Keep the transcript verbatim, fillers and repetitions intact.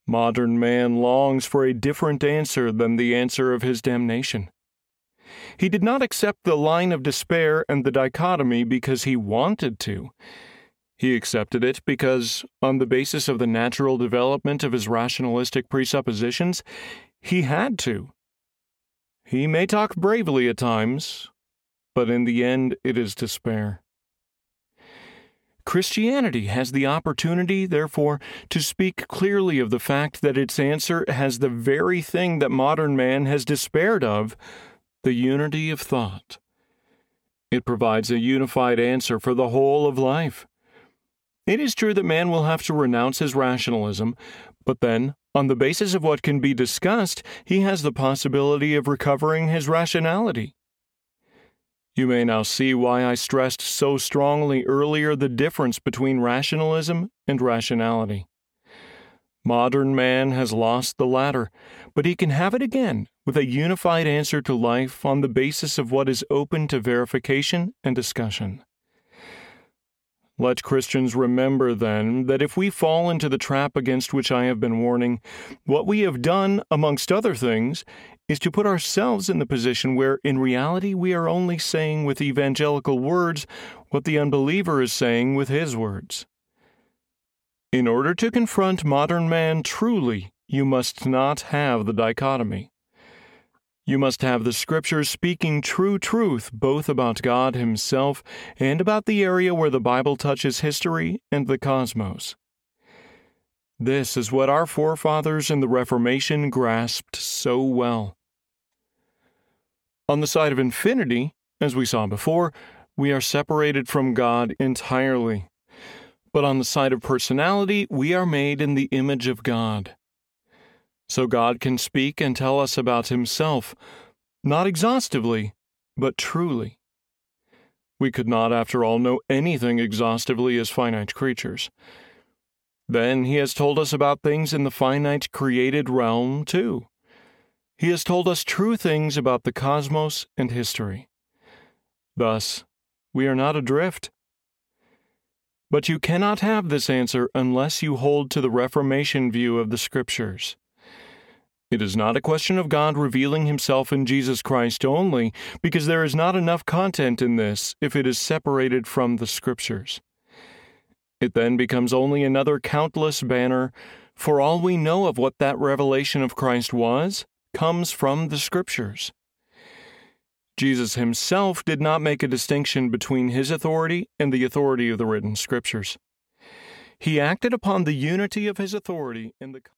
Modern man longs for a different answer than the answer of his damnation. He did not accept the line of despair and the dichotomy because he wanted to. He accepted it because, on the basis of the natural development of his rationalistic presuppositions, he had to. He may talk bravely at times, but in the end it is despair. Christianity has the opportunity, therefore, to speak clearly of the fact that its answer has the very thing that modern man has despaired of, the unity of thought. It provides a unified answer for the whole of life. It is true that man will have to renounce his rationalism, but then, on the basis of what can be discussed, he has the possibility of recovering his rationality. You may now see why I stressed so strongly earlier the difference between rationalism and rationality. Modern man has lost the latter, but he can have it again with a unified answer to life on the basis of what is open to verification and discussion. Let Christians remember, then, that if we fall into the trap against which I have been warning, what we have done, amongst other things, is to put ourselves in the position where, in reality, we are only saying with evangelical words what the unbeliever is saying with his words. In order to confront modern man truly, you must not have the dichotomy. You must have the Scriptures speaking true truth both about God Himself and about the area where the Bible touches history and the cosmos. This is what our forefathers in the Reformation grasped so well. On the side of infinity, as we saw before, we are separated from God entirely. But on the side of personality, we are made in the image of God. So God can speak and tell us about Himself, not exhaustively, but truly. We could not, after all, know anything exhaustively as finite creatures. Then He has told us about things in the finite created realm, too. He has told us true things about the cosmos and history. Thus, we are not adrift. But you cannot have this answer unless you hold to the Reformation view of the Scriptures. It is not a question of God revealing Himself in Jesus Christ only, because there is not enough content in this if it is separated from the Scriptures. It then becomes only another countless banner, for all we know of what that revelation of Christ was comes from the Scriptures. Jesus Himself did not make a distinction between His authority and the authority of the written Scriptures. He acted upon the unity of His authority in the